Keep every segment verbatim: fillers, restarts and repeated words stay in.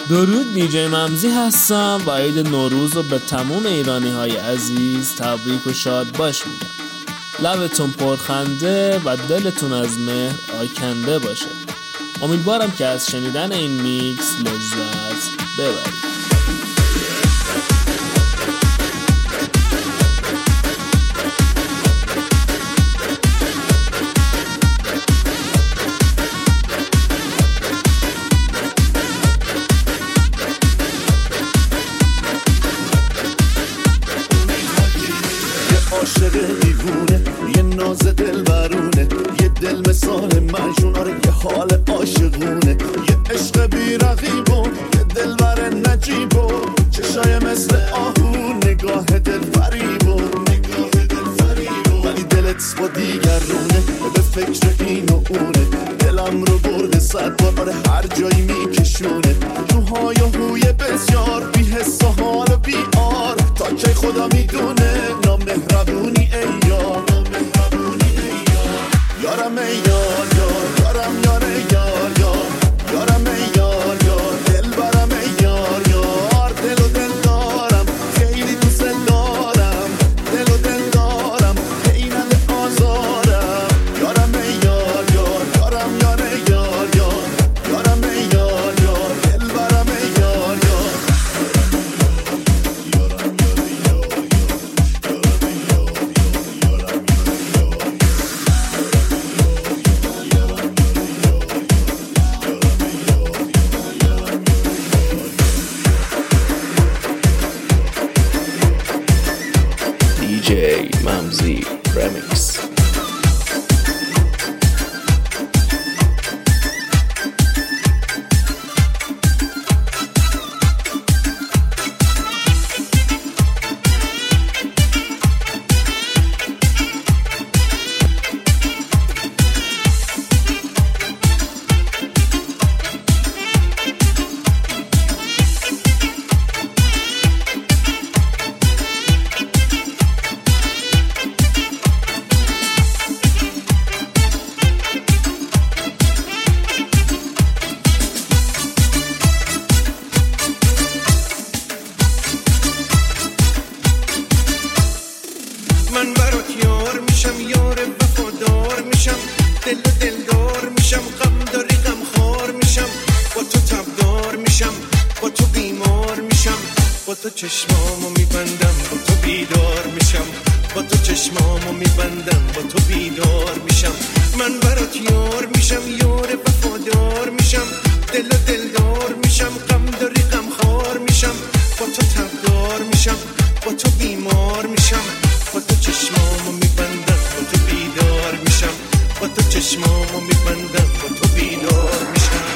درود، دیجی ممزی هستم و عید نوروز رو به تمام ایرانی های عزیز تبریک و شاد باش میگم. لبتون پرخنده و دلتون از مهر آکنده باشه. امیدوارم که از شنیدن این میکس لذت ببرید. عاشق دیوونه، یه ناز دل برونه، یه دل مثال مجنون، آره یه حال عاشقونه، یه عشق بی رقیبو، یه دل بر نجیبو، چشای مثل آهو، نگاه دل فریبو، نگاه دل فریبو، ولی دلت با دیگرونه، به فکر این و اونه، دلم رو برده صد بار، آره هر جایی میکشونه، روهای و هوی بسیار، بی حس و حال و بی آر، تا که خدا میدونه، نامهربونی ای یار، نامهربونی ای یار، یارم ای یار یار، یارم یار یار یار، یارم ای یار یار، دل برم ای یار یار، دل و دل دارم، خیلی دوست دارم، دل و دل دارم، حینت آزارم، یارم ای یار یار، یارم یار یار یار، یارم ای یار یار، دل برم ای یار یار. دیجی ممزی رمیکس. من برات یار میشم، یار وفادار میشم، دل و دلدار میشم، غم داری غم خار میشم، با تو تبدار میشم، با تو بیمار میشم، با تو چشمامو میبندم، با تو بیدار میشم، با تو چشمامو میبندم، با تو بیدار میشم. من برات یار میشم، یار وفادار میشم، دل و دلدار میشم، غم داری غم خار میشم، با تو تبدار میشم، با تو بیمار میشم، با تو چشمامو میبندم، با تو بیدار میشم، با تو چشمامو میبندم، با تو بیدار میشم.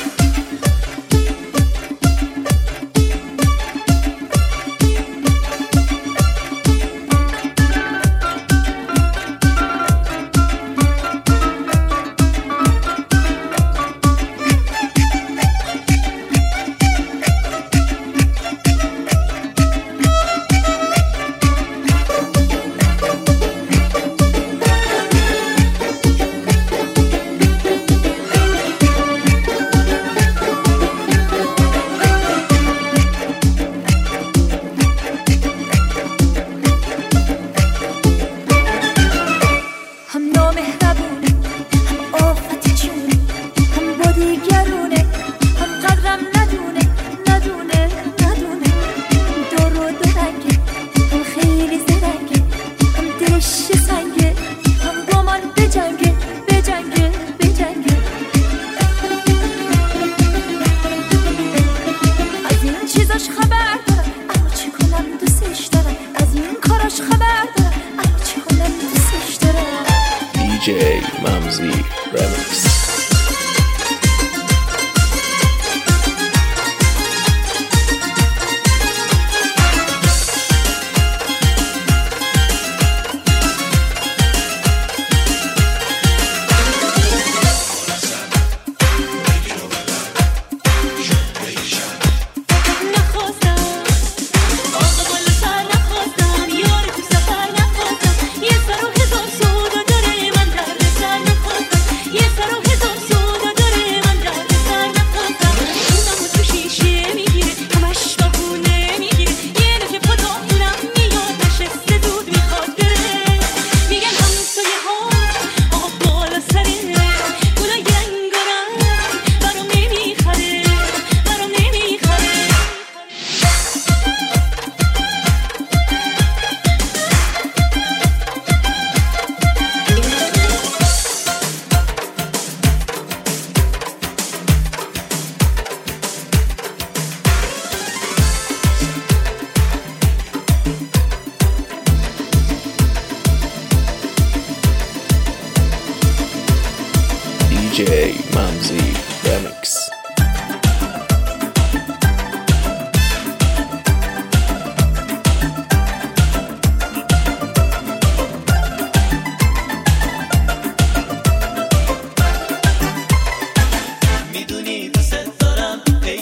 دیجی ممزی رمیکس. Yes, I don't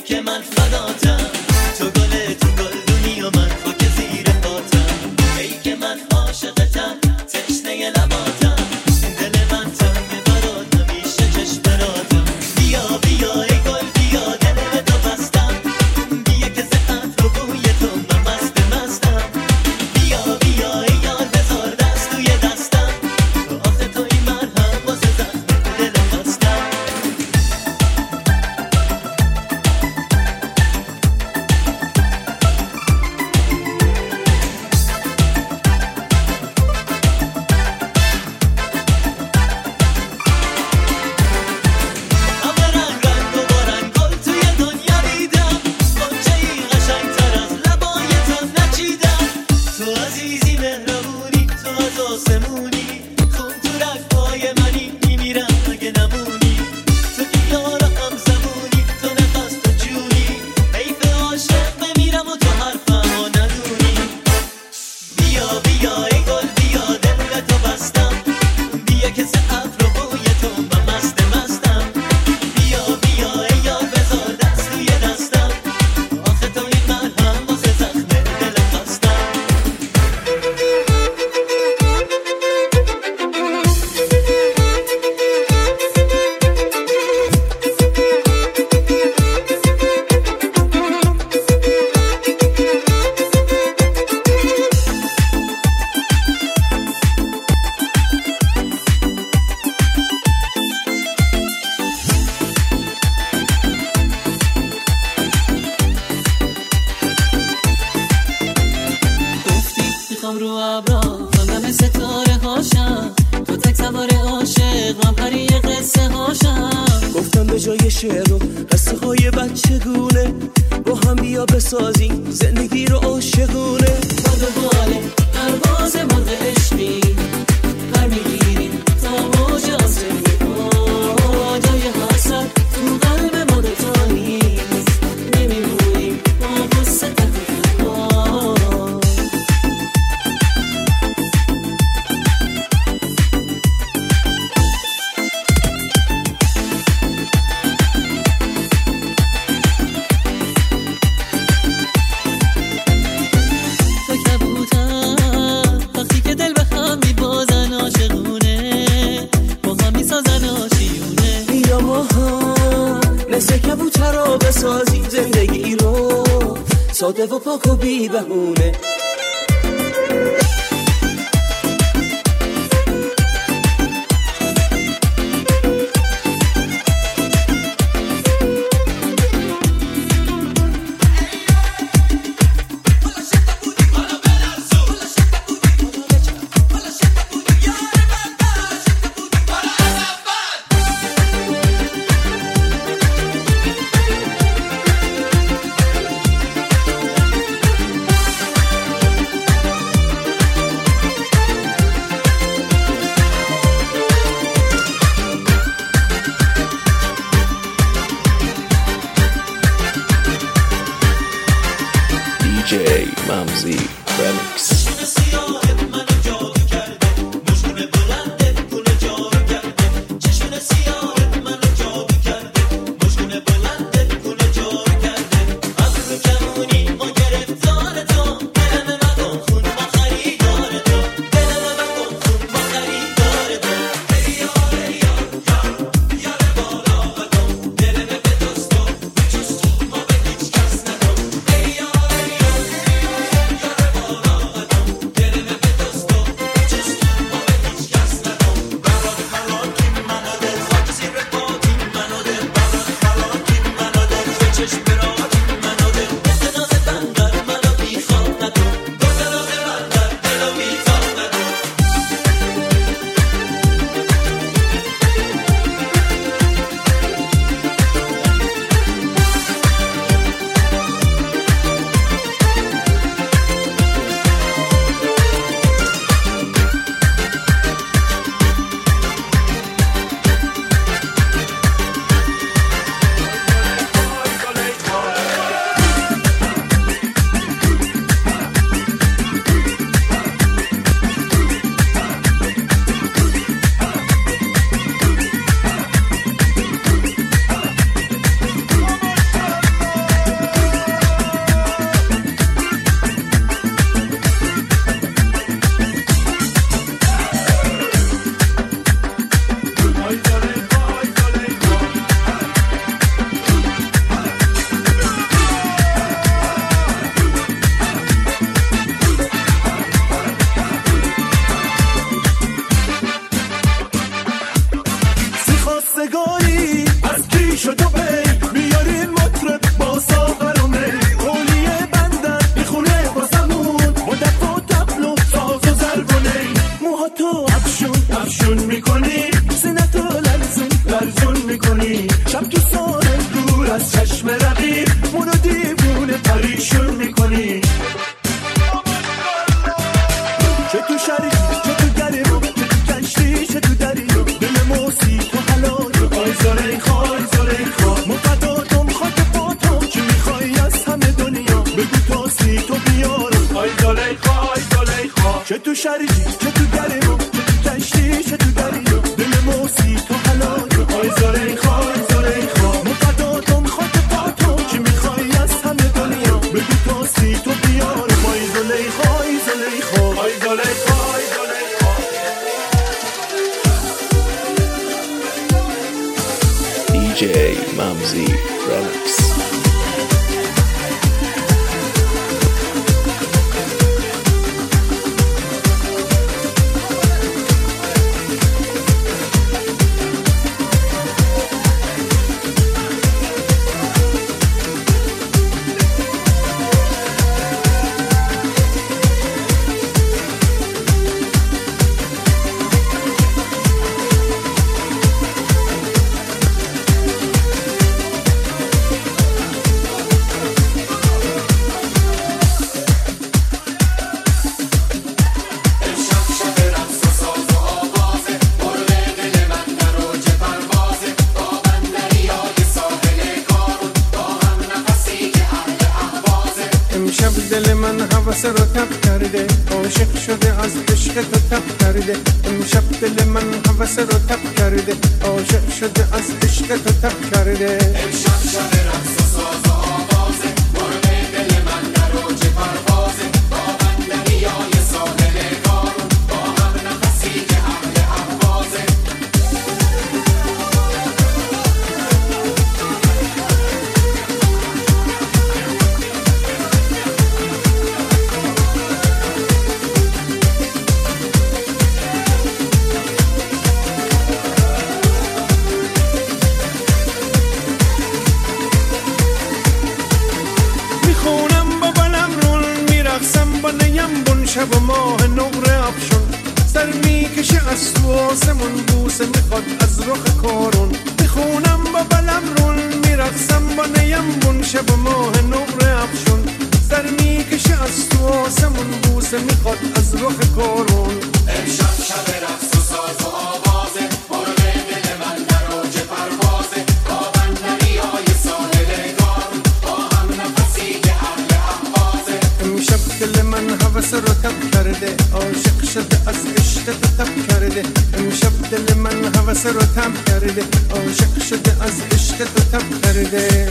که من فداتم، تو گل تو گلدونی و من خاک زیر پاتم، ای که من عاشقتم تشنه لباتم، دل من تنگه برات همیشه چشم براتم، بیا بیا ای گل بیا دل تو بستم، بیا که زهت رو بوی تو من مست مستم، بیا بیا ای یار بذار دست توی دستم، آخه تو این من هم واسه زخم دل خواستم. گفتم به جای شعر و قصه های بچگونه با هم بیا بسازیم زندگی رو عاشقونه. با دنبال پرواز مرغ عشقی پر میگیریم تا موج آسمون، جای حسد تو قلب ما دوتا نیست، نمیمونیم با قصه تنها. مثل کبوترا بسازیم زندگی رو ساده و پاک و بی بهونه. ممزی رمیکس. مونو دیوونه پریشون میکنی چه تو شریک چه تو گرم چه تو کشتی چه تو دری دل موسی تو حلال آی زلیخا آی زلیخا مقداتم خاک پاتم چی میخوای از همه دنیا بگو تاسی تو بیارم آی زلیخا آی زلیخا چه تو شریک چه تو گرم چه تو کشتی چه تو دری دل موسی تو حلال آی زلیخا آی زلیخا مقداتم خاک پاتم چی میخوای از همه دنیا بگو تاسی تو بیارم آی زلیخا آی زلیخا آی زلیخا آی زلیخا دی جی ممزی رمیکس. دل من حوث رو تب کرده عاشق شده از عشق تو تب کرده امشب دل من حوث رو تب کرده عاشق شده از عشق تو تب کرده امشب شب رقص و ساز و آوازه مرغ دل من در اوج پروازه با بندریای ساحل کارون با هم نفسی که اهل اهوازه شب و ماه نقره افشون سر میکشه از تو آسمون بوسه میخواد از رخ کارون میخونم با بلم رون میرقصم با نیم بون شب و ماه نقره افشون سر میکشه از تو آسمون بوسه میخواد از رخ کارون امشب شب رقص و ساز و آوازه مرغ دل من در اوج پروازه با بندریای ساحل کارون با هم نفسی که اهل اهوازه امشب دل من حوث رو تب کرده عاشق شده از عشق تو تب کرده امشب دل من حوث رو تب کرده عاشق شده از عشق تو تب کرده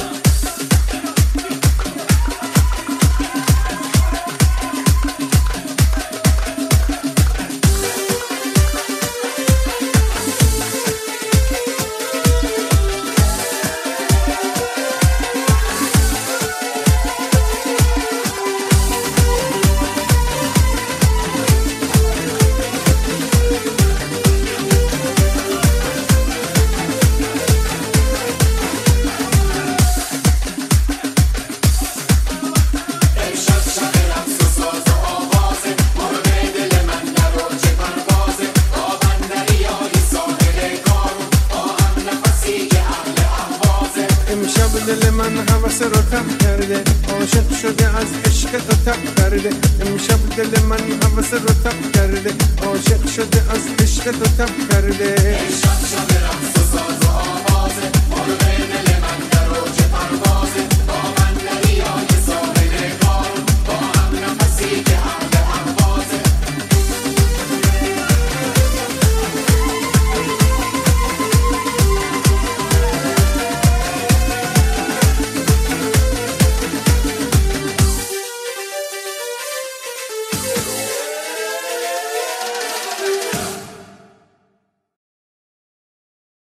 دل من حوث رو تب کرده عاشق شده از عشق تو تب کرده امشب دل من حوث رو تب کرده عاشق شده از عشق تو تب کرده امشب شب رقص و ساز و آوازه مرغ